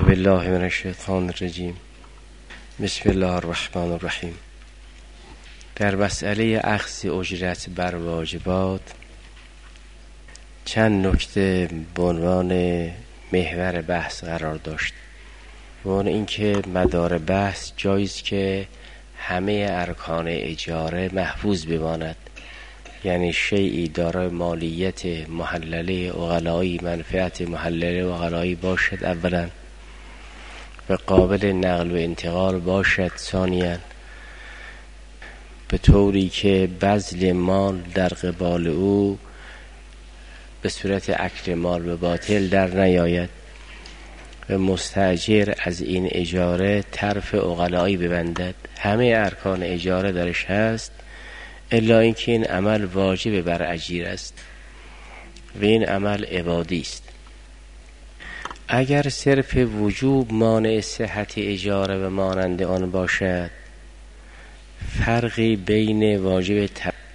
بالله من الشیطان الرجیم. بسم الله الرحمن الرحیم. در مسئله اخذ اجرت بر واجبات چند نکته به عنوان محور بحث قرار داشت. و اون اینکه مدار بحث جایز که همه ارکان اجاره محفوظ بماند، یعنی شیئی دارای مالیت محلله عقلایی، منفعت محلله عقلایی باشد اولا، و قابل نقل و انتقال باشد ثانیاً، به طوری که بذل مال در قبال او به صورت اکل مال به باطل در نیاید و مستاجر از این اجاره طرف عقلایی ببندد. همه ارکان اجاره درش هست الا اینکه این عمل واجب بر اجیر است و این عمل عبادی است. اگر صرف وجوب مانع صحت اجاره و مانند آن باشد، فرقی بین واجب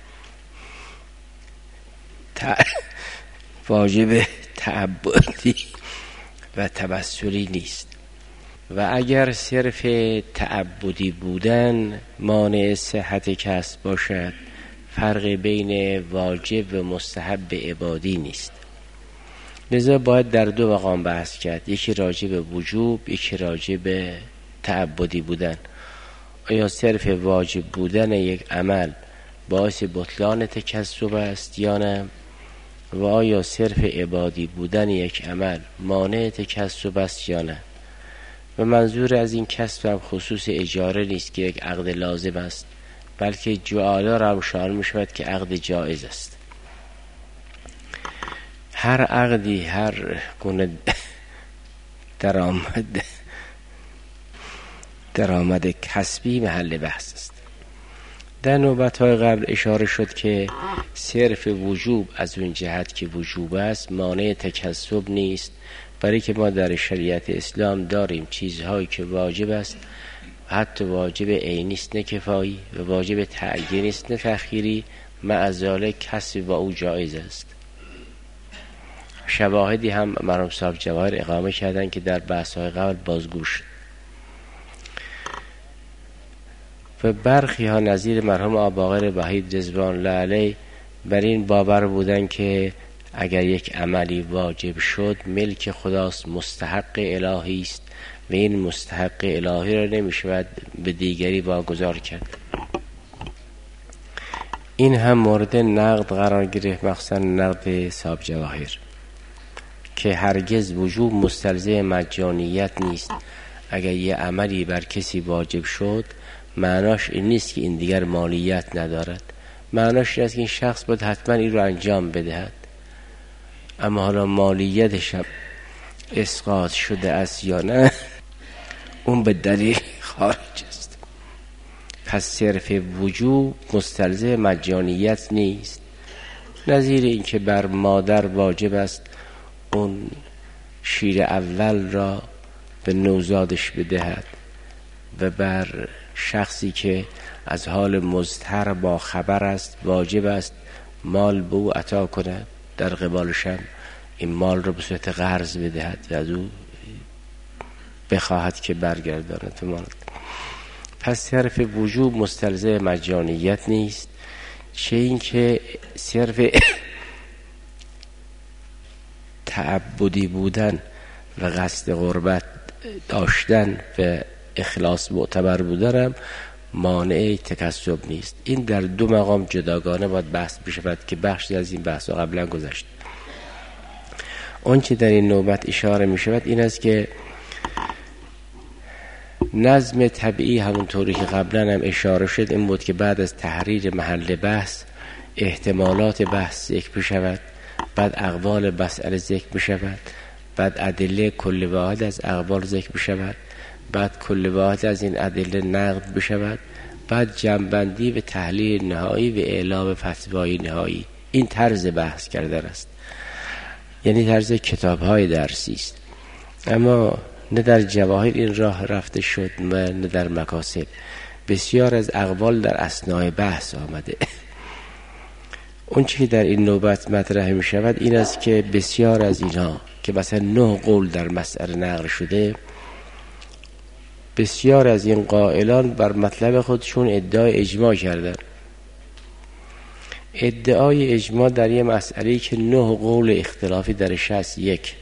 واجب تعبدی و توسلی نیست. و اگر صرف تعبدی بودن مانع صحت کسب باشد، فرق بین واجب و مستحب عبادی نیست. لذا باید در دو مقام بحث کرد، یکی راجع به وجوب، یکی راجع به تعبدی بودن. آیا صرف واجب بودن یک عمل باعث بطلان تکسب است یا نه؟ و آیا صرف عبادی بودن یک عمل مانع تکسب است یا نه؟ و منظور از این کسب هم خصوص اجاره نیست که یک عقد لازم است، بلکه جعالا را هم شامل می شود که عقد جائز است. هر عقدی، هر گونه درآمد کسبی محل بحث است. در نوبت‌های قبل اشاره شد که صرف وجوب از اون جهت که وجوب است مانع تکسب نیست، برای که ما در شریعت اسلام داریم چیزهایی که واجب است، حتی واجب عینی است نه کفایی، و واجب تعیینی است نه تأخیری، مع ذلک کسب با او جایز است. شواهدی هم مرحوم صاحب جواهر اقامه کردن که در بحث‌های قبل بازگو شد. و برخی ها نظیر مرحوم آباقر وحید رضوان الله علیه بر این باور بودن که اگر یک عملی واجب شد ملک خداست، مستحق الهی است و این مستحق الهی را نمیشود به دیگری واگذار کرد. این هم مورد نقد قرار گرفت، مخصوصا نقد صاحب جواهر، که هرگز وجوب مستلزم مجانیت نیست. اگر یه عملی بر کسی واجب شد معناش این نیست که این دیگر مالیت ندارد، معناش این است که این شخص باید حتما این رو انجام بدهد، اما حالا مالیتش اسقاط شده است یا نه اون به دلیل خارج است. پس صرف وجوب مستلزم مجانیت نیست. نظیر این که بر مادر واجب است اون شیر اول را به نوزادش بدهد و بر شخصی که از حال مضطر با خبر است واجب است مال به او عطا کند، در قبالش هم این مال را به صورت قرض بدهد و از او بخواهد که برگرداند مال. پس صرف وجوب مستلزم مجانیت نیست، چه این که صرف تعبدی بودن و قصد قربت داشتن و اخلاص معتبر بودن هم مانع تکسب نیست. این در دو مقام جداگانه باید بحث بشود که بخشی از این بحث قبلا گذشت. آنچه در این نوبت اشاره می شود این است که نظم طبیعی همونطوری که قبلا هم اشاره شد این بود که بعد از تحریر محل بحث احتمالات بحث ذکر بشود، بعد اقوال مسئله ذکر بشود، بعد ادله کل واحد از اقوال ذکر بشود، بعد کل واحد از این ادله نقد بشود، بعد جمع‌بندی و تحلیل نهایی و اعلام فتوای نهایی. این طرز بحث کردن است، یعنی طرز کتاب‌های درسی است. اما نه در جواهر این راه رفته شد و نه در مکاسب. بسیار از اقوال در اثناء بحث آمده. اون چی در این نوبت مطرح می شود این است که بسیار از اینها که مثلا 9 قول در مسئله نقل شده بسیار از این قائلان بر مطلب خودشون ادعای اجماع کردن. ادعای اجماع در یه مسئله که 9 قول اختلافی درش هست 1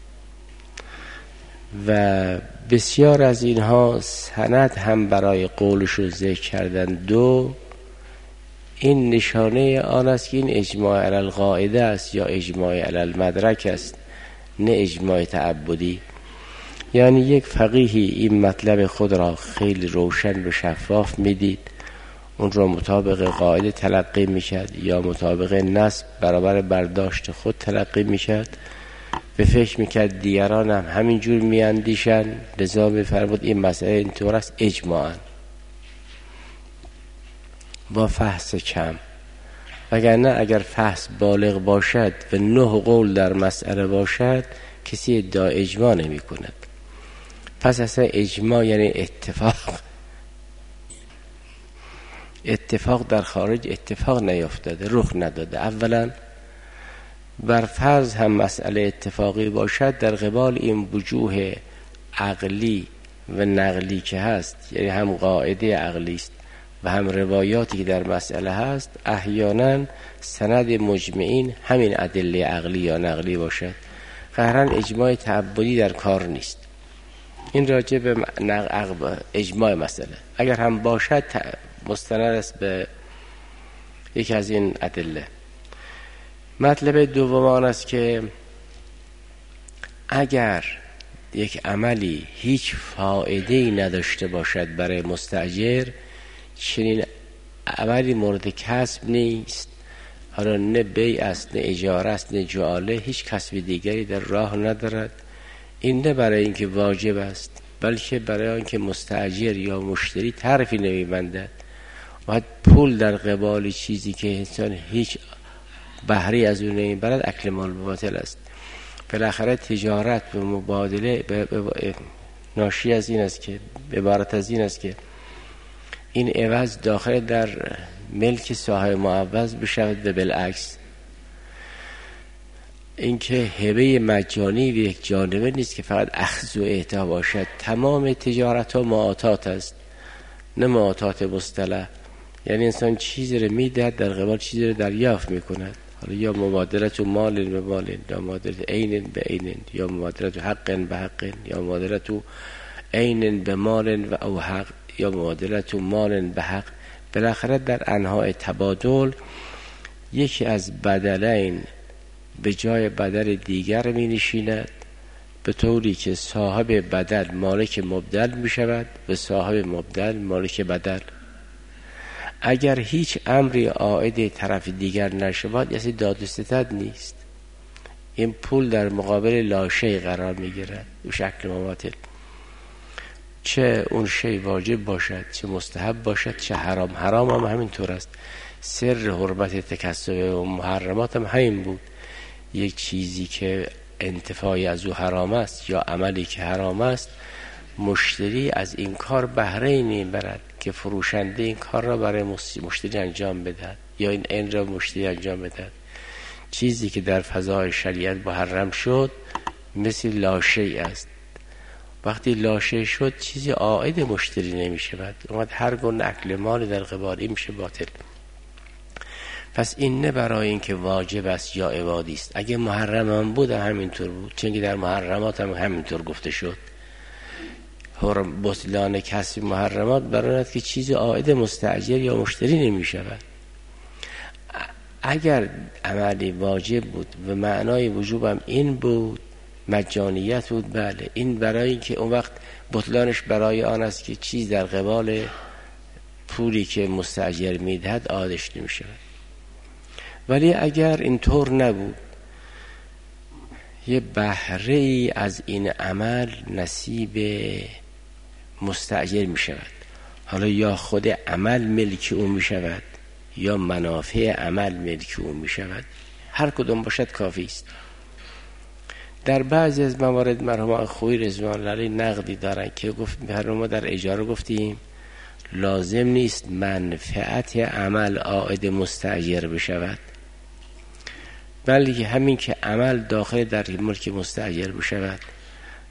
و بسیار از اینها سند هم برای قولشون ذکر کردن 2. این نشانه آن است که این اجماع علی القاعده است یا اجماع علی المدرک است، نه اجماع تعبدی. یعنی یک فقیهی این مطلب خود را خیلی روشن و شفاف میدید، اون را مطابق قاعده تلقی میکرد یا مطابق نص برابر برداشت خود تلقی میکرد، به فکر میکرد دیگران هم همینجور میاندیشن، لذا میفرمود این مسئله اینطور است اجماعاً با فحص کم. وگرنه اگر فحص بالغ باشد و 9 قول در مسئله باشد کسی ادعا اجماع نمی کند. پس اصلا اجماع یعنی اتفاق در خارج اتفاق نیفتاده، رخ نداده. اولا بر فرض هم مسئله اتفاقی باشد، در قبال این وجوه عقلی و نقلی که هست، یعنی هم قاعده عقلی است و هم روایاتی که در مسئله هست، احیانا سند مجمعین همین ادله عقلی یا نقلی باشد، قهرن اجماع تعبدی در کار نیست. این راجع به اجماع مسئله اگر هم باشد مستند است به یکی از این ادله. مطلب دوم آن است که اگر یک عملی هیچ فایده‌ای نداشته باشد برای مستاجر، چنین عملی مورد کسب نیست. حالا نه بیع است، نه اجاره است، نه جعاله، هیچ کسب دیگری در راه ندارد. این نه برای اینکه واجب است، بلکه برای اینکه مستاجر یا مشتری طرفی نمی‌بندد. باید پول در قبال چیزی که انسان هیچ بهره از اون نمیبرد اکل مال باطل است. بالاخره تجارت و مبادله ناشی از این است که عبارت از این است که این عوض داخل در ملک صاحب معوض بشود و بالعکس. اینکه هبه مجانی به یک جانبه نیست که فقط اخذ و اعطا باشد. تمام تجارت ها معاطات است، نه معاطات مصطلح. یعنی انسان چیزی رو میدهد در قبال چیزی رو دریافت میکند. حالا یا مبادلت مال به مال، یا مبادلت عین به عین، یا مبادلت حق به حق، یا مبادلت عین به مال و او حق، یا مبادلت مال به حق. بالاخره در انواع تبادل یکی از بدلین به جای بدل دیگر می نشیند، به طوری که صاحب بدل مالک مبدل می شود و صاحب مبدل مالک بدل. اگر هیچ امری عائد طرف دیگر نشود، یعنی داد و ستد نیست. این پول در مقابل لاشی قرار می گیرد به شکل مماثل، چه اون شی واجب باشد، چه مستحب باشد، چه حرام. حرام هم همینطور است. سر حرمت تکسب و محرمات هم همین بود. یک چیزی که انتفاعی از او حرام است یا عملی که حرام است، مشتری از این کار بهره نمیبرد که فروشنده این کار را برای مشتری انجام بدهد یا این را مشتری انجام بدهد. چیزی که در فضای شریعت محرم شد مثل لاشه است. وقتی لاشه شد چیزی عائد مشتری نمی شود، اومد هر گونه اکل مال در قبال این میشه باطل. پس این نه برای این که واجب است یا عبادی است. اگه محرم هم بود همینطور بود، چون که در محرمات هم همینطور گفته شد. بطلان کسب محرمات برای است که چیزی عائد مستاجر یا مشتری نمی شود. اگر عملی واجب بود و معنای وجوب هم این بود، مجانیت بود، بله، این برای این که اون وقت بطلانش برای آن است که چیز در قبال پولی که مستاجر میدهد عادش نمی شود. ولی اگر اینطور نبود، یه بهره ای از این عمل نصیب مستاجر می شود. حالا یا خود عمل ملک او می شود یا منافع عمل ملک او می شود، هر کدوم باشد کافی است. در بعضی از موارد مرحوم خویی رضوان الله علیه نقدی دارن که گفت ما در اجاره گفتیم لازم نیست منفعت عمل عائد مستاجر بشود، بلکه همین که عمل داخل در ملک مستاجر بشود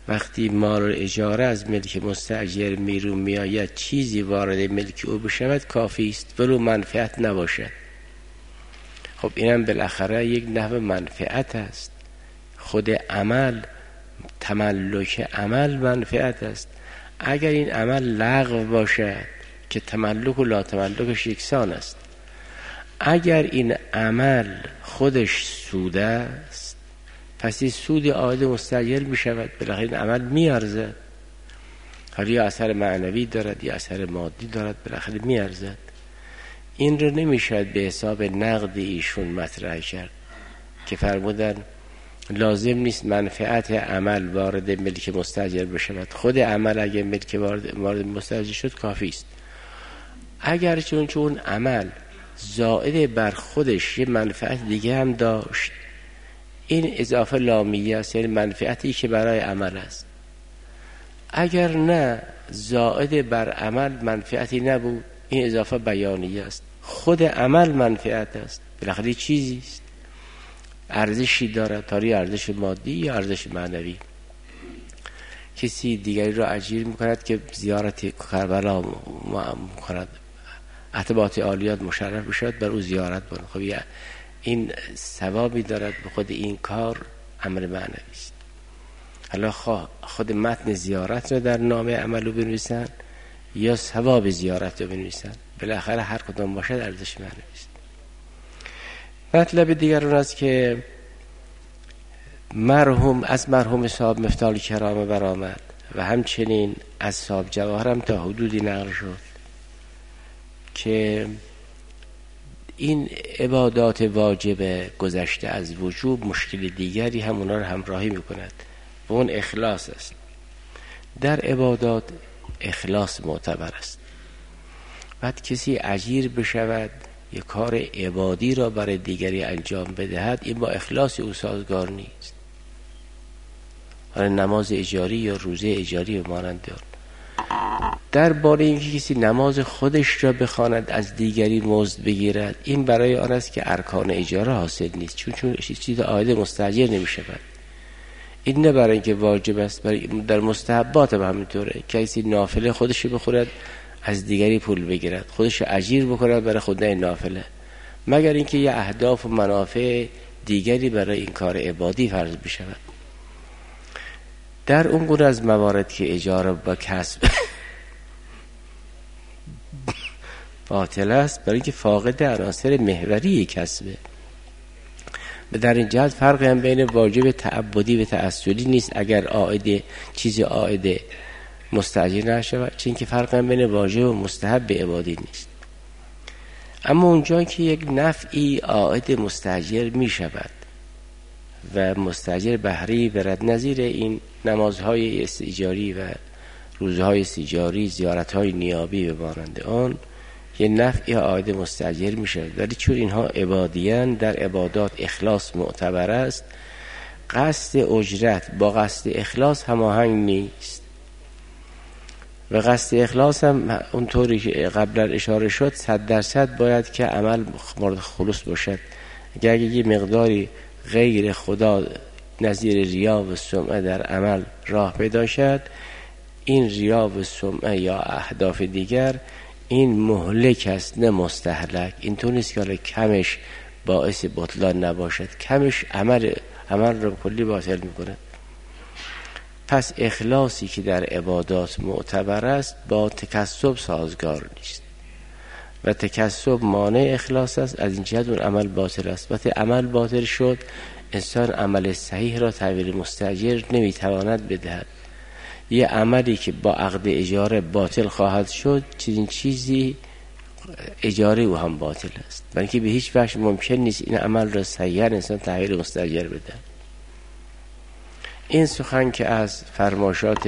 وقتی مال اجاره از ملک مستاجر بیرون میآید چیزی وارد ملک او بشود کافی است ولو منفعت نباشد. خب اینم بالاخره یک نحو منفعت است. خود عمل، تملک عمل منفعت است. اگر این عمل لغو باشد که تملک و لا تملکش یکسان است، اگر این عمل خودش سود است پس این سود عاید مستاجر می شود، بالاخره این عمل می ارزد. حالا یا اثر معنوی دارد یا اثر مادی دارد، بالاخره می ارزد. این رو نمی شود به حساب نقد ایشون مطرح کرد که فرمودن لازم نیست منفعت عمل وارد ملک مستاجر بشود، خود عمل اگه ملک وارد مستاجر شد کافی است. اگر چون عمل زائد بر خودش یه منفعت دیگه هم داشت، این اضافه لامیه است، یعنی منفعتی که برای عمل است. اگر نه زائد بر عمل منفعتی نبود، این اضافه بیانیه است. خود عمل منفعت است، بالاخره چیزی است، ارزشی دارد، تا ارزش مادی یا ارزش معنوی. کسی دیگری را اجیر میکند که زیارت کربلا میکند، عتبات عالیات مشرف بشد بر او زیارت بکند، خب این ثوابی دارد به خود این کار، امر معنوی است. حالا خود متن زیارت را در نامه عملو بنویسن یا ثواب زیارت رو بنویسن، بالاخره هر کدام باشد ارزش معنوی است. مطلب دیگر اون است که مرحوم صاحب مفتاح الکرامه برآمد و همچنین از صاحب جواهر هم تا حدودی نقل شد که این عبادات واجب گذشته از وجوب مشکل دیگری هم اونا رو همراهی میکند و اون اخلاص است. در عبادات اخلاص معتبر است. بعد کسی اجیر بشود یک کار عبادی را برای دیگری انجام بدهد، این با اخلاص او سازگار نیست. نماز اجاری یا روزه اجاری و مانند آن. درباره اینکه کسی نماز خودش را بخواند از دیگری مزد بگیرد، این برای آن است که ارکان اجاره حاصل نیست، چون چیز عاید مستاجر نمی‌شود. این نه برای اینکه واجب است، در مستحبات هم همینطوره. کسی نافله خودش بخورد از دیگری پول بگیرد، خودش اجیر بکند برای خدای نافله، مگر اینکه یه اهداف و منافع دیگری برای این کار عبادی فرض بشود. در اون گونه از موارد که اجاره با کسب باطل است، برای اینکه فاقد عناصر محوری کسبه. در این جهت فرق هم بین واجب تعبدی و تعسلی نیست اگر چیزی عائد مستاجر نشود، چون که فرق هم بین واجب و مستحب عبادی نیست. اما اونجا که یک نفعی عائد مستاجر می شود و مستاجر بهری برد، نظیر این نمازهای استیجاری و روزهای استیجاری، زیارتهای نیابی و مانند آن، یه نفعی عائد مستاجر می شود. ولی چون اینها عبادیان، در عبادات اخلاص معتبر است، قصد اجرت با قصد اخلاص هماهنگ نیست و قصد اخلاص هم اونطوری که قبلا اشاره شد 100% باید که عمل مورد خلوص باشد. اگر یه مقداری غیر خدا نظیر ریا و سمعه در عمل راه پیدا شد، این ریا و سمعه یا اهداف دیگر این مهلک است نه مستهلک. این تو نیست که کمش باعث بطلان نباشد، کمش عمل رو کلی باطل میکنه. پس اخلاصی که در عبادات معتبر است با تکسب سازگار نیست و تکسب مانع اخلاص است. از این جهت اون عمل باطل است. وقتی عمل باطل شد، انسان عمل صحیح را تحویل مستاجر نمیتواند بدهد. یه عملی که با عقد اجاره باطل خواهد شد، چیزی اجاره او هم باطل است، برای اینکه به هیچ وجه ممکن نیست این عمل را صحیحاً انسان تحویل مستاجر بده. این سخن که از فرمایشات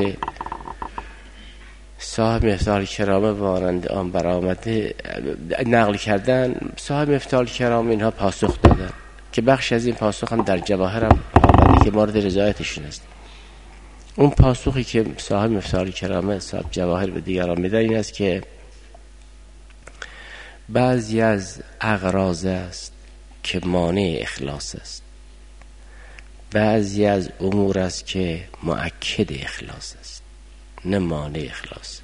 صاحب مفتاح الکرامه و مانند آن برآمده نقل کردن، صاحب مفتاح الکرامه اینها پاسخ دادن که بخش از این پاسخ هم در جواهر هم آمده که مورد رضایتشون است. اون پاسخی که صاحب مفتاح الکرامه صاحب جواهر به دیگران میدن این است که بعضی از اغراض است که مانع اخلاص است، بعضی از امور است که مؤکد اخلاص است، نه مانع اخلاص.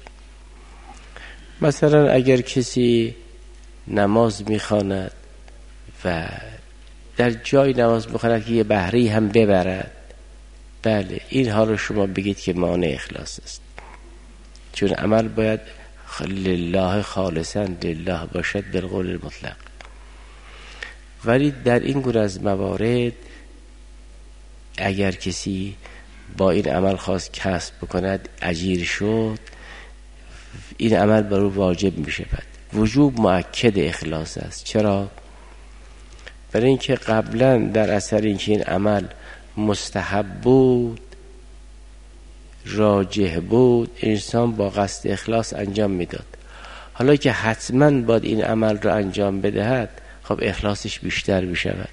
مثلا اگر کسی نماز میخواند و در جای نماز میخواند که یه بهره هم ببرد، بله این حال شما بگید که مانع اخلاص است، چون عمل باید لله خالصا لله باشد بالقول المطلق. ولی در این گونه از موارد اگر کسی با این عمل خواست کسب بکند، اجیر شد، این عمل بر او واجب می شود. وجوب مؤکد اخلاص است. چرا؟ برای اینکه قبلا در اثر اینکه این عمل مستحب بود، راجح بود، انسان با قصد اخلاص انجام میداد. حالا که حتما باید این عمل را انجام بدهد، خب اخلاصش بیشتر بشود.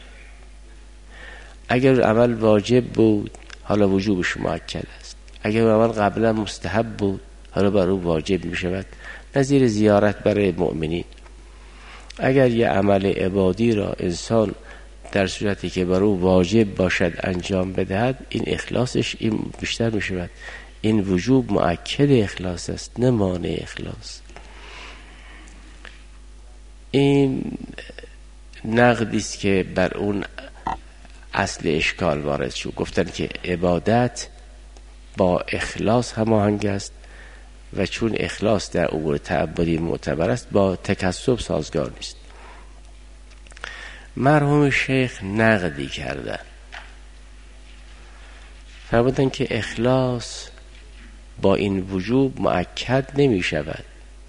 اگر عمل واجب بود، حالا وجوبش مؤکد است. اگر عمل قبلا مستحب بود، حالا بر او واجب می شود. نظیر زیارت برای مؤمنین. اگر یه عمل عبادی را انسان در صورتی که بر او واجب باشد انجام بدهد، این اخلاصش این بیشتر می شود. این وجوب مؤکد اخلاص است، نه مانع اخلاص. این نقدی است که بر اون اصل اشکال وارد شد. گفتن که عبادت با اخلاص هماهنگ است و چون اخلاص در امور تعبدی معتبر است، با تکسب سازگار نیست. مرحوم شیخ نقدی کردن، فرمودن که اخلاص با این وجوب مؤکد نمی شود.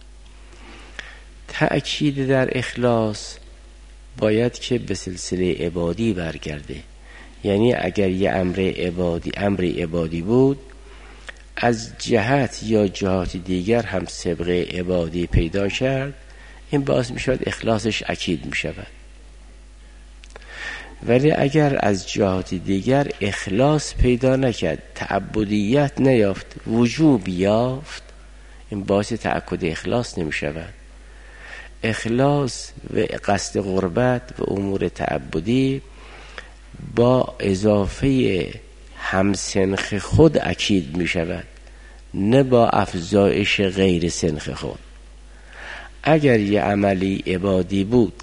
تأکید در اخلاص باید که به سلسله عبادی برگرده. یعنی اگر یه امر عبادی بود، از جهت یا جهات دیگر هم سابقه عبادی پیدا کرد، این باعث می شود اخلاصش اکید می شود. ولی اگر از جهات دیگر اخلاص پیدا نکرد، تعبدیت نیافت، وجوب یافت، این باعث تأکد اخلاص نمی شود. اخلاص و قصد قربت و امور تعبدی با اضافه همسنخ خود اکید می شود، نه با افزایش غیر سنخ خود. اگر یه عملی عبادی بود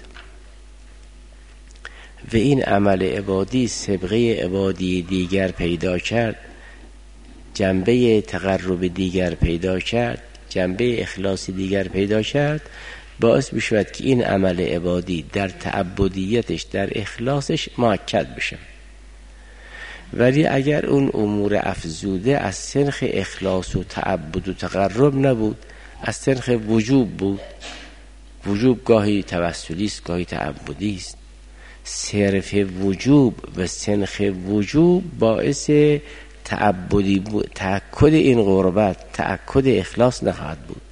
و این عمل عبادی سابقه عبادی دیگر پیدا کرد، جنبه تقرب دیگر پیدا کرد، جنبه اخلاص دیگر پیدا کرد، باعث میشود که این عمل عبادی در تعبدیتش، در اخلاصش مؤکد بشه. ولی اگر اون امور افزوده از سنخ اخلاص و تعبد و تقرب نبود، از سنخ وجوب بود، وجوب گاهی توسلی است، گاهی تعبدی است، صرف وجوب و سنخ وجوب باعث تعبدی بود، تأکد این قربت، تأکد اخلاص نخواهد بود.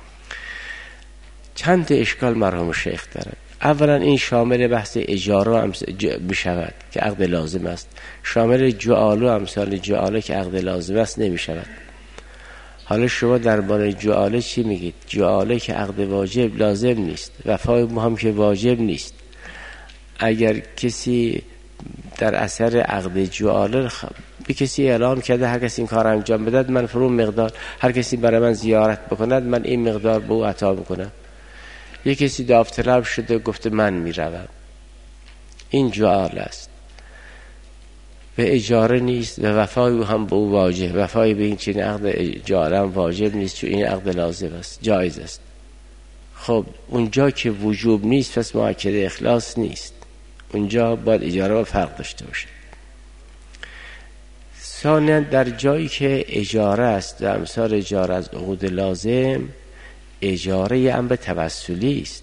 چند تا اشکال مرحوم شیخ دارد. اولا این شامل بحث اجاره هم می شود که عقد لازم است، شامل جعاله و امثال جعاله که عقد لازم است نمی شود. حالا شما در باره جعاله چی میگید؟ جعاله که عقد واجب لازم نیست، وفای هم که واجب نیست. اگر کسی در اثر عقد جعاله به کسی اعلام کرده هر کسی این کار انجام بدهد من فرون مقدار، هر کسی برای من زیارت بکند من این مقدار به او عطا میکنم، یک کسی داوطلب شده گفته من میروم، این جعاله است و اجاره نیست و وفای هم به او واجب، وفای به این چنین عقد جعاله هم واجب نیست، چون این عقد لازم است، جایز است. خب اونجا که وجوب نیست پس مؤکد اخلاص نیست، اونجا باید اجاره و فرق داشته باشه. ثانیا در جایی که اجاره است و امثال اجاره از عقود لازم، اجاره یه امر توسلی است.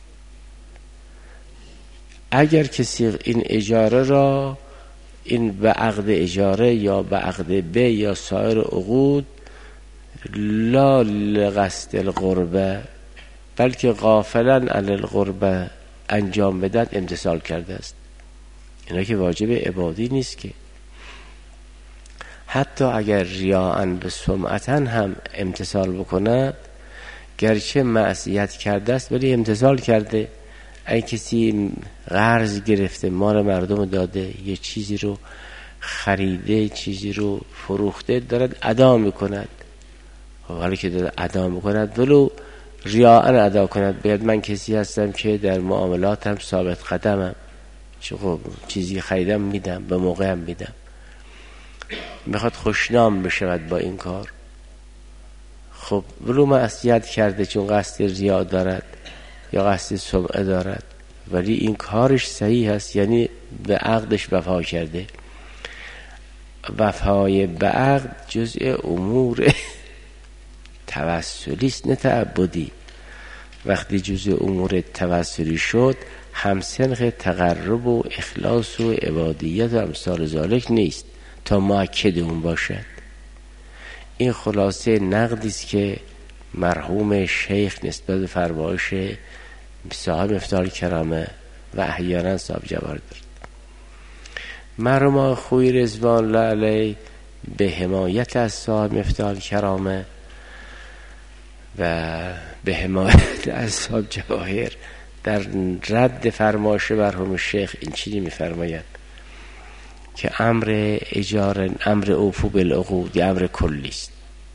اگر کسی این اجاره را این به عقد اجاره یا به عقد بی یا سایر عقود لا لقصد القربه بلکه غافلا عن القربه انجام بدن، امتثال کرده است. اینا که واجب عبادی نیست که. حتی اگر ریاءً به سمعتاً هم امتثال بکنه، گرچه معصیت کرده است ولی امتثال کرده. اگه کسی قرض گرفته مال مردم داده، یه چیزی رو خریده چیزی رو فروخته دارد ادا میکند، حالا که دارد ادا میکند ولو ریاءً ادا کند، باید من کسی هستم که در معاملاتم ثابت قدمم، چه خب چیزی خریدم میدم، به موقعم میدم، میخواد خوشنام بشود با این کار، خب ولو معصیت کرده چون قصد ریا دارد یا قصد سمعه دارد، ولی این کارش صحیح هست، یعنی به عقدش وفا کرده. وفای به عقد جزء امور توسلی است نه تعبدی. وقتی جزء امور توسلی شد همسنخ تقرب و اخلاص و عبادیت و امثال ذالک نیست تا مؤکد اون باشد. این خلاصه نقدی است که مرحوم شیخ نسبت به فرمایش صاحب مفتاح الکرامه و احیانا صاحب جواهر دارد. مرحوم خویی رضوان الله علیه به حمایت از صاحب مفتاح الکرامه و به حمایت از صاحب جواهر در رد فرمایش مرحوم شیخ این چیزی می‌فرماید که امر اجاره، امر اوفو بالعقود، امر کلی است.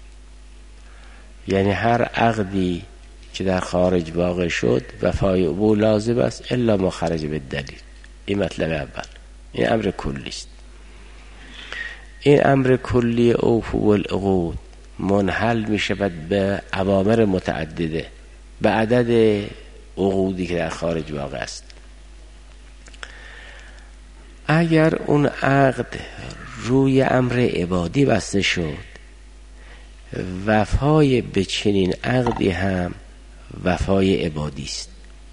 یعنی هر عقدی که در خارج واقع شد وفای او لازم است الا ما خرج به دلیل. این مطلب اول، این امر کلی است. این امر کلی اوفو بالعقود منحل می شود به اوامر متعدده به عدد عقودی که در خارج واقع است. اگر اون عقد روی امر عبادی بسته شد، وفای به چنین عقدی هم وفای عبادی است.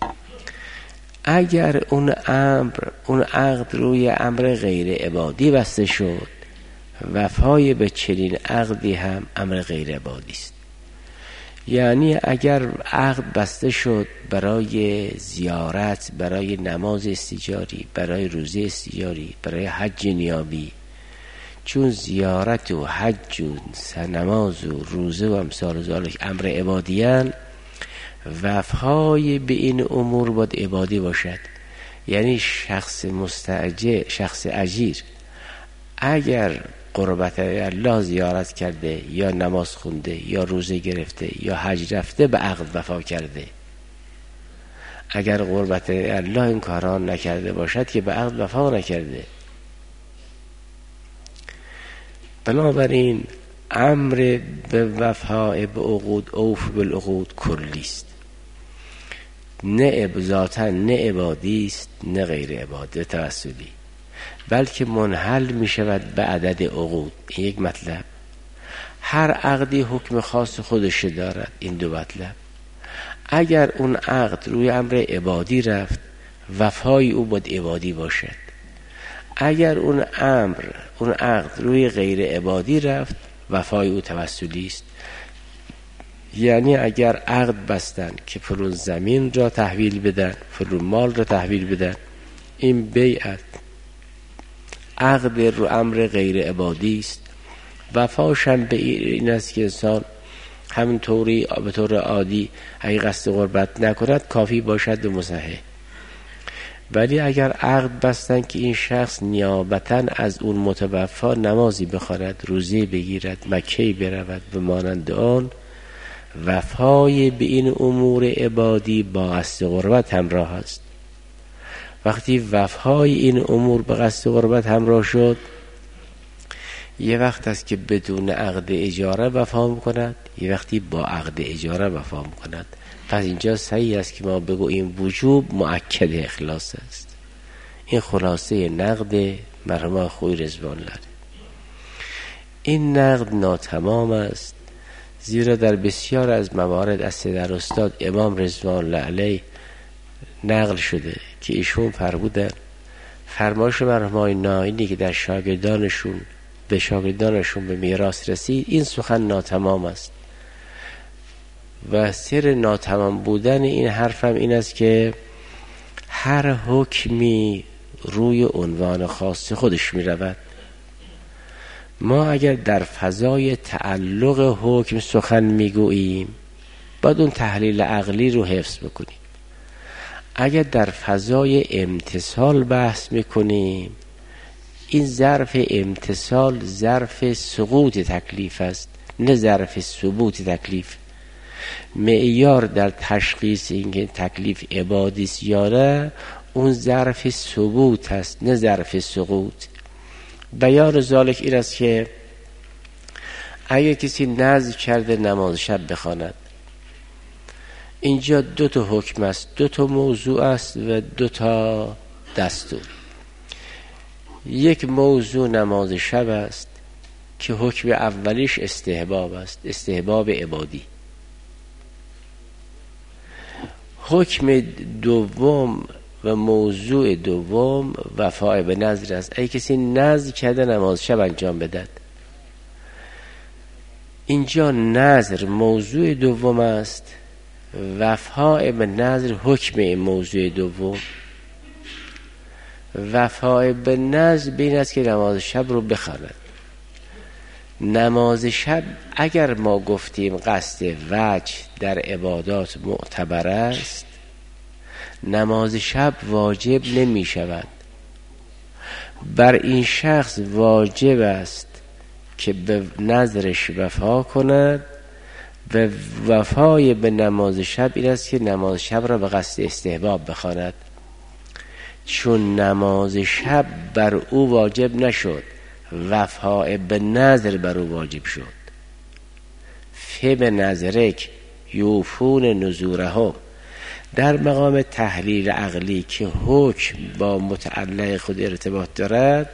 اگر اون عقد روی امر غیر عبادی بسته شد، وفای به چنین عقدی هم امر غیر عبادی است. یعنی اگر عقد بسته شد برای زیارت، برای نماز استیجاری، برای روزه استیجاری، برای حج نیابی، چون زیارت و حج و نماز و روزه و امثال ذالک امر عبادیان، وفای به این امور باید عبادی باشد. یعنی شخص مستأجر، شخص اجیر اگر قربت الله زیارت کرده یا نماز خونده یا روزه گرفته یا حج رفته به عقد وفا کرده. اگر قربت الله این کاران نکرده باشد که به عقد وفا نکرده. بنابراین امر به وفای به عقود، اوف بالعقود کلی است، نه ذاتاً نه عبادی است نه غیر عبادی توسلی، بلکه منحل می شود به عدد عقود. این یک مطلب. هر عقدی حکم خاص خودش دارد. این دو مطلب. اگر اون عقد روی امر عبادی رفت، وفای او باید عبادی باشد. اگر اون عقد روی غیر عبادی رفت، وفای او توسلی است. یعنی اگر عقد بستن که فلان زمین را تحویل بدن، فلان مال را تحویل بدن، این بیعت عقد رو امر غیر عبادی است. وفاش هم به این است که انسان همین طوری به طور عادی اگه قصد قربت نکند کافی باشد و مصحح. ولی اگر عقد بستن که این شخص نیابتاً از اون متوفا نمازی بخواند، روزی بگیرد، مکه‌ای برود و مانند آن، وفای به این امور عبادی با قصد قربت همراه است. وقتی وفای این امور به قصد قربت همراه شد، یه وقت است که بدون عقد اجاره وفا میکند، یه وقتی با عقد اجاره وفا میکند. پس اینجا صحیح است که ما بگوییم وجوب مؤکد اخلاص است. این خلاصه نقد مرحوم خویی رضوان الله. این نقد ناتمام است، زیرا در بسیار از موارد از در استاد امام رضوان الله علیه نقل شده که ایشون فرمودن فرمایش مرحوم ناینی که در شاگردانشون به میراث رسید، این سخن ناتمام است. و سر ناتمام بودن این حرفم این است که هر حکمی روی عنوان خاص خودش می رود. ما اگر در فضای تعلق حکم سخن می گوییم باید اون تحلیل عقلی رو حفظ بکنیم. اگر در فضای امتثال بحث می کنیم این ظرف امتصال ظرف سقوط تکلیف است، نه ظرف ثبوت تکلیف. معیار در تشخیص اینکه تکلیف عبادی است یا نه، اون ظرف ثبوت است، نه ظرف سقوط. بیان ذالک این است که اگر کسی نذر کرده نماز شب بخواند، اینجا دو تا حکم است، دو تا موضوع است و دو تا دستور. یک موضوع نماز شب است که حکم اولیش استحباب است، استحباب عبادی. حکم دوم و موضوع دوم وفای به نذر است. اگه کسی نذر کرده نماز شب انجام بدهد، اینجا نذر موضوع دوم است، وفای به نذر حکم این موضوع دوم. وفای به نذر بین است که نماز شب رو بخواند. نماز شب اگر ما گفتیم قصد وجه در عبادات معتبر است، نماز شب واجب نمی شود. بر این شخص واجب است که به نذرش وفا کند و وفای به نماز شب این است که نماز شب را به قصد استحباب بخواند، چون نماز شب بر او واجب نشد، وفای به نذر بر او واجب شد. فی نذرک یوفون نذورهم. در مقام تحلیل عقلی که حکم با متعلق خود ارتباط دارد،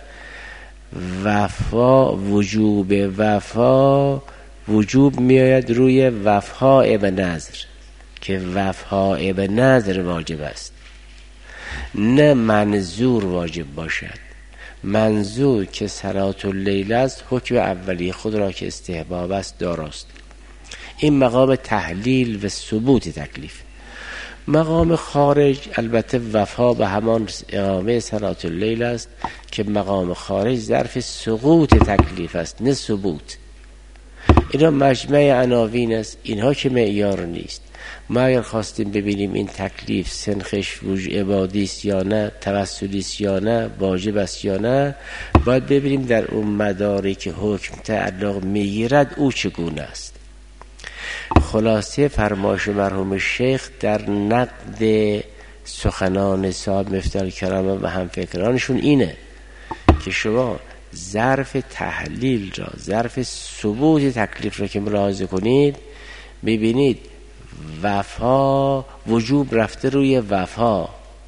وفا وجوب وفا وجوب میآید روی وفای به نذر، که وفای به نذر واجب است، نه منظور واجب باشد. منظور که صلات اللیل است حکم اولی خود را که استحباب است داراست. این مقام تحلیل و ثبوت تکلیف. مقام خارج البته وفا به همان اقامه صلات اللیل است که مقام خارج ظرف سقوط تکلیف است، نه ثبوت. اینا مجمع عناوین است، اینها که معیار نیست. ما اگر خواستیم ببینیم این تکلیف سنخش عبادی است یا نه، توسلی است یا نه، واجب است یا نه، باید ببینیم در اون مداری که حکم تعلق میگیرد او چگونه است. خلاصه فرمایش مرحوم شیخ در نقد سخنان صاحب مفتاح الکرام و همفکرانشون اینه که شما ظرف تحلیل را، ظرف ثبوت تکلیف را که ملاحظه کنید، ببینید وفا وجوب رفته روی وفا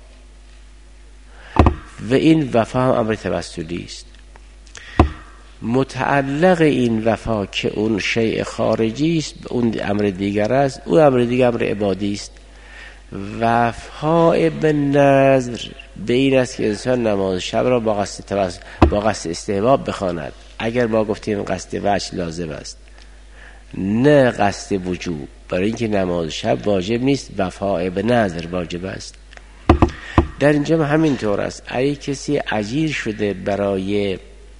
و این وفا هم امر توسلی است. متعلق این وفا که اون شیء خارجی است، اون امر دیگر است، اون امر دیگر امر عبادی است. وفا به نذر به این است که انسان نماز شب را با قصد استحباب بخواند، اگر ما گفتیم قصد وجه لازم است، نه قصد وجوب، برای اینکه نماز شب واجب نیست، وفا به نذر واجب است. در اینجا همینطور است. اگه کسی اجیر شده برای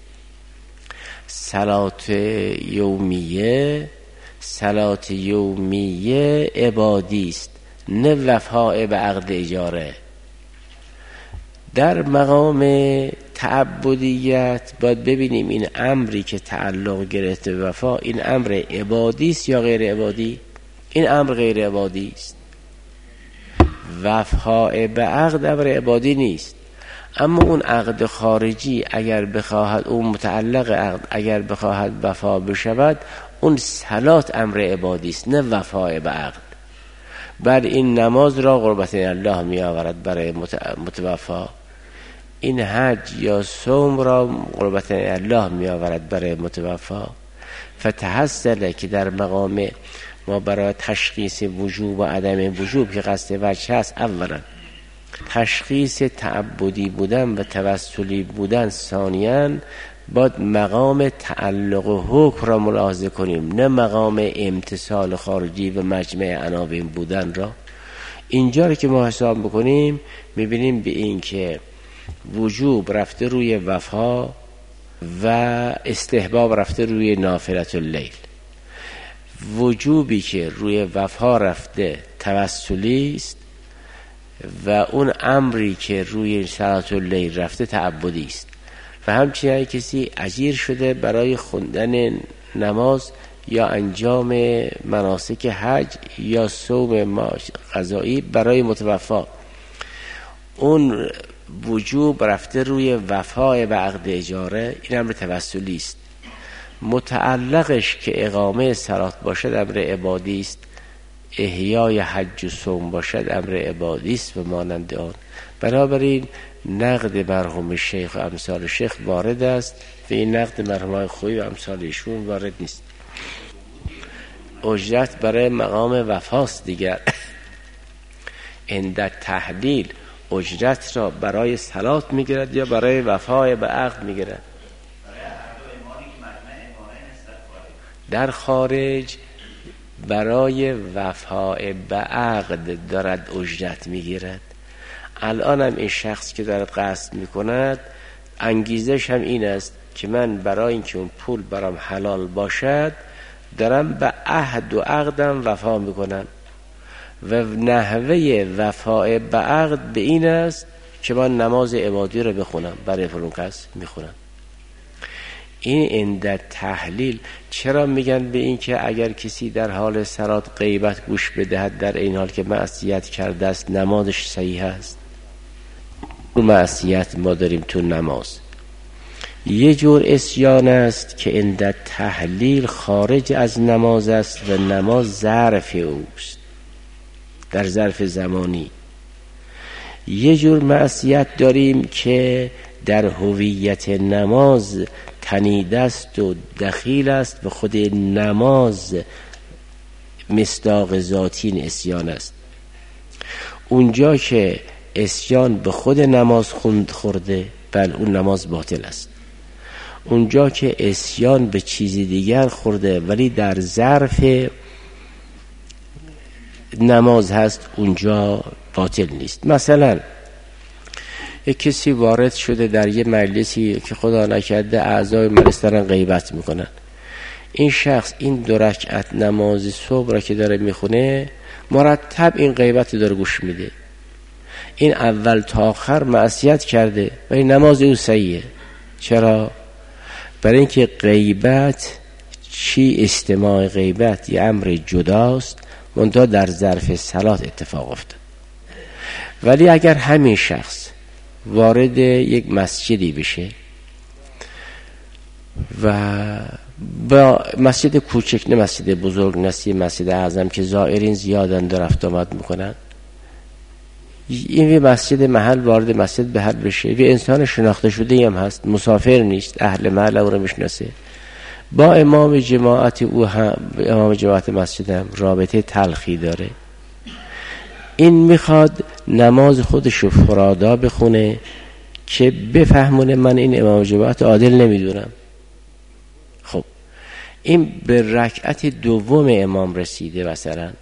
صلات یومیه عبادی است، نه وفا به عقد اجاره. در مقام تعبدیت باید ببینیم این امری که تعلق گرفته به وفا، این امر عبادی است یا غیر عبادی؟ این امر غیر عبادی است. وفا به عقد امر عبادی نیست، اما اون عقد خارجی اگر بخواهد، اون متعلق عقد اگر بخواهد وفا بشود، اون صلات امر عبادی است، نه وفا به عقد. بعد این نماز را قربت الله می آورد برای متوفا، این حج یا صوم را قربت الله می آورد برای متوفا. فتحصل که در مقام ما برای تشخیص وجوب و عدم وجوب که قصد وجه هست، اولا تشخیص تعبدی بودن و توسلی بودن، ثانیاً باید مقام تعلق و حکم را ملاحظه کنیم، نه مقام امتصال خارجی و مجمع عناوین بودن را. اینجا رو که ما حساب بکنیم میبینیم به این که وجوب رفته روی وفا و استحباب رفته روی نافلة اللیل. وجوبی که روی وفا رفته توسلی است و اون امری که روی صلاة اللیل رفته تعبدی است. و همچنین کسی اجیر شده برای خوندن نماز یا انجام مناسک حج یا صوم قضایی برای متوفا، اون وجوب رفته روی وفای به عقد اجاره، این امر توسلی است. متعلقش که اقامه صلات باشد امر عبادی است، احیای حج و صوم باشد امر عبادی است و مانند آن. بنابراین نقد مرحوم شیخ و امثال شیخ وارد است و این نقد مرحوم خویی و امثال ایشون وارد نیست. اجرت برای مقام وفاست دیگر. عند تحلیل اجرت را برای صلات میگیرد یا برای وفای به عقد میگیرد؟ در خارج برای وفای به عقد دارد اجرت میگیرد. الان هم این شخص که دارد قصد میکند انگیزش هم این است که من برای اینکه اون پول برام حلال باشد دارم به عهد و عقدم وفا میکنم و نحوه وفای به عقد به این است که من نماز عبادی رو بخونم، برای فلان کس میخونم. این عند تحلیل. چرا میگن به این که اگر کسی در حال صلات غیبت گوش بدهد در این حال که معصیت کرده است نمازش صحیح است؟ معصیت ما داریم تو نماز. یه جور عصیان است که عند تحلیل خارج از نماز است و نماز ظرف اوست، در ظرف زمانی. یه جور معصیت داریم که در هویت نماز تنیده است و دخیل است و خود نماز مصداق ذاتی این عصیان است. اونجا که عصیان به خود نماز خورده، بل اون نماز باطل است. اونجا که عصیان به چیزی دیگر خورده ولی در ظرف نماز هست، اونجا باطل نیست. مثلا یک کسی وارد شده در یه مجلسی که خدا نکرده اعضای مجلس دارن غیبت میکنن. این شخص این 2 رکعت نماز صبح را که داره میخونه مرتب این غیبت داره گوش میده. این اول تا آخر معصیت کرده ولی نماز او صحیحه. چرا؟ برای اینکه غیبت چی؟ استماع غیبت یه امر جداست، منتها در ظرف صلات اتفاق افتاد. ولی اگر همین شخص وارد یک مسجدی بشه و با مسجد کوچک، نه مسجد بزرگ، نه مسجد اعظم که زائرین زیادن در رفت آمد میکنن، این مسجد محل وارد مسجد به حل بشه، یه انسان شناخته شده هم هست، مسافر نیست، اهل محل او رو میشناسه، با امام جماعت او هم، امام جماعت مسجد هم رابطه تلخی داره، این میخواد نماز خودشو فرادا بخونه که بفهمونه من این امام جماعت عادل نمیدونم. خب این به رکعت دوم امام رسیده مثلا،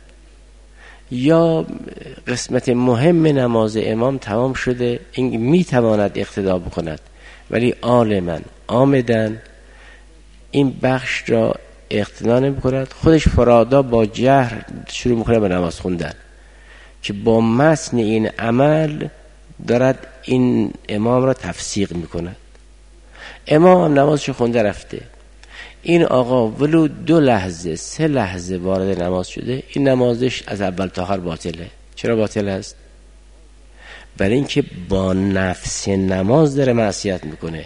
یا قسمت مهم نماز امام تمام شده، این میتواند اقتدا بکند، ولی عالماً آمدن این بخش را اقتدا نمی کند، خودش فرادا با جهر شروع میکنه به نماز خوندن که با متن این عمل دارد این امام را تفسیق میکند. امام نمازش خونده رفته، این آقا ولو 2 لحظه 3 لحظه وارد نماز شده، این نمازش از اول تا آخر باطله. چرا باطل است؟ برای اینکه با نفس نماز داره معصیت میکنه،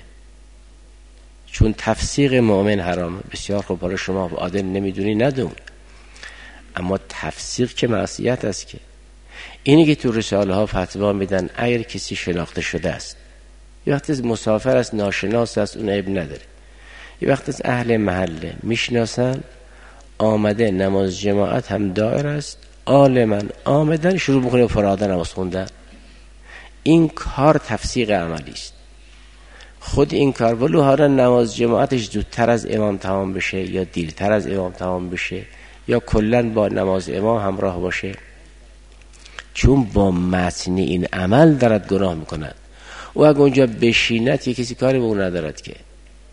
چون تفسیق مؤمن حرامه. بسیار خوب، حالا شما عادل نمیدونی ندون، اما تفسیق که معصیت است. که اینی که تو رساله ها فتوا میدن اگر کسی شناخته شده است، یه وقت از مسافر است، ناشناس است، اون عیب نداره، یه وقت از اهل محله میشناسن، آمده نماز جماعت هم دائر است، عالما آمدن شروع میکنه فرادا نماز خوندن، این کار تفسیق عملی است. خود این کار ولو هر نماز جماعتش زودتر از امام تمام بشه یا دیرتر از امام تمام بشه یا کلا با نماز امام همراه باشه، چون با متن این عمل دارد گناه میکند. او اگه اونجا بشیند یه کسی کاری به اون ندارد که،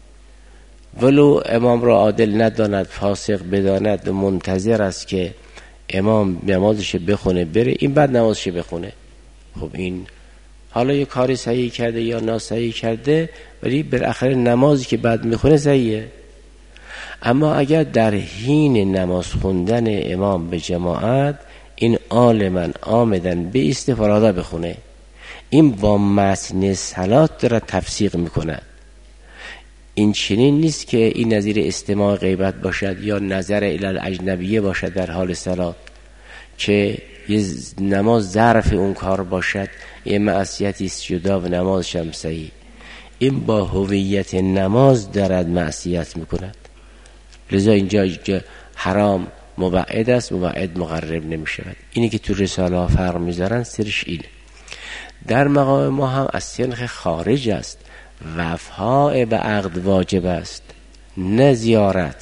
ولو امام را عادل نداند، فاسق بداند و منتظر است که امام نمازش بخونه بره، این بعد نمازش بخونه. خب این حالا یه کاری صحیح کرده یا ناصحیح کرده، ولی بالاخره نمازی که بعد میخونه صحیحه. اما اگر در حین نماز خوندن امام به جماعت این عالماً آمدن به استفراده بخونه، این با متن صلات داره تفسیق میکنه. این چنین نیست که این نظیر استماع غیبت باشد یا نظر الی الاجنبیه باشد در حال صلات که یه نماز ظرف اون کار باشد، یه معصیتی است جدا و نمازش هم صحیح. این با هویت نماز دارد معصیت میکند. لذا اینجا حرام مبعد است، مبعد مقرب نمیشود. اینی که تو رساله ها فرق میذارن سرش اینه. در مقام ما هم از سنخ خارج است. وفاء به عقد واجب است، نه زیارت.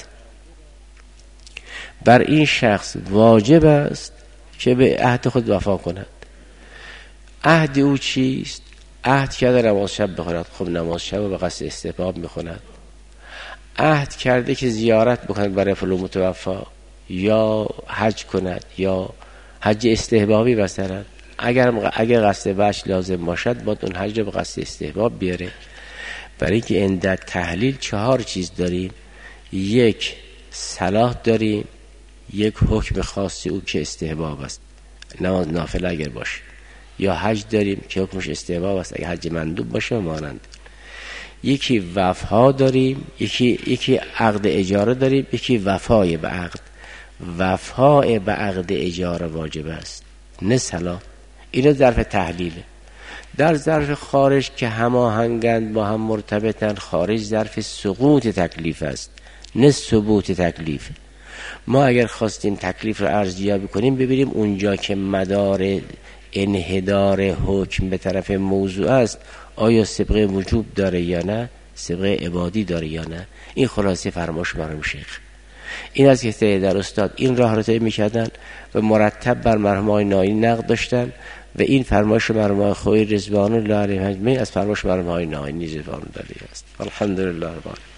بر این شخص واجب است که به عهد خود وفا کند. عهد او چیست؟ عهد کرده نماز شب بخواند، خب نماز شب به قصد استحباب میخواند. عهد کرده که زیارت بکند برای فلان متوفا، یا حج کند، یا حج استحبابی مثلا. اگر قصد وجه لازم باشد باید اون حج رو به قصد استحباب بیاره. برای اینکه عند تحلیل 4 چیز داریم. 1 صلاح داریم، 1 حکم خاصی او که استحباب است، نماز نافله اگر باشه، یا حج داریم که حکمش استحباب است اگر حج مندوب باشه و مانند. 1 وفا داریم، یکی عقد اجاره داریم، 1 وفای به عقد. وفای به عقد اجاره واجب است، نه صلاح. اینو ظرف تحلیله. در ظرف خارج که هماهنگند با هم مرتبطن، خارج ظرف سقوط تکلیف است، نه ثبوت تکلیف. ما اگر خواستیم تکلیف رو ارزیابی کنیم ببینیم اونجا که مدار انحدار حکم به طرف موضوع است آیا سبقه وجوب داره یا نه، سبقه عبادی داره یا نه. این خلاصه فرمایش مرحوم شیخ. این از که در استاد این راه رو طی می‌کردن و مرتب بر مرحوم آقای ناینی نقد داشتن و این فرمایش مرحوم آقای خویی رضوان الله علیه از فرمایش مرحوم آقای ناینی رضوان الله علیه است. الحمدلله رب العالمین.